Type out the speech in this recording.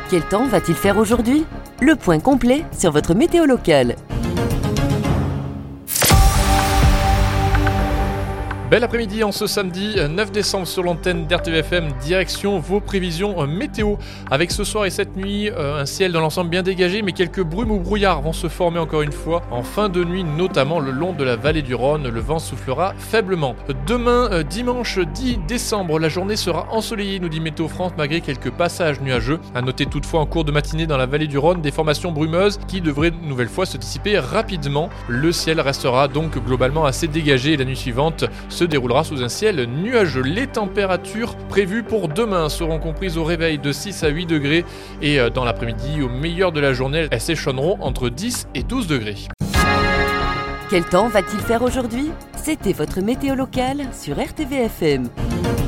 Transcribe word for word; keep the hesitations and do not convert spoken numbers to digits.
Quel temps va-t-il faire aujourd'hui ? Le point complet sur votre météo locale. Bel après-midi en ce samedi neuf décembre sur l'antenne d'R T V F M, direction vos prévisions météo. Avec ce soir et cette nuit, un ciel dans l'ensemble bien dégagé, mais quelques brumes ou brouillards vont se former encore une fois. En fin de nuit, notamment le long de la vallée du Rhône, le vent soufflera faiblement. Demain, dimanche dix décembre, la journée sera ensoleillée, nous dit Météo France, malgré quelques passages nuageux. À noter toutefois en cours de matinée dans la vallée du Rhône, des formations brumeuses qui devraient une nouvelle fois se dissiper rapidement. Le ciel restera donc globalement assez dégagé et la nuit suivante se déroulera sous un ciel nuageux. Les températures prévues pour demain seront comprises au réveil de six à huit degrés et dans l'après-midi, au meilleur de la journée, elles s'échelonneront entre dix et douze degrés. Quel temps va-t-il faire aujourd'hui ? C'était votre météo locale sur R T V F M.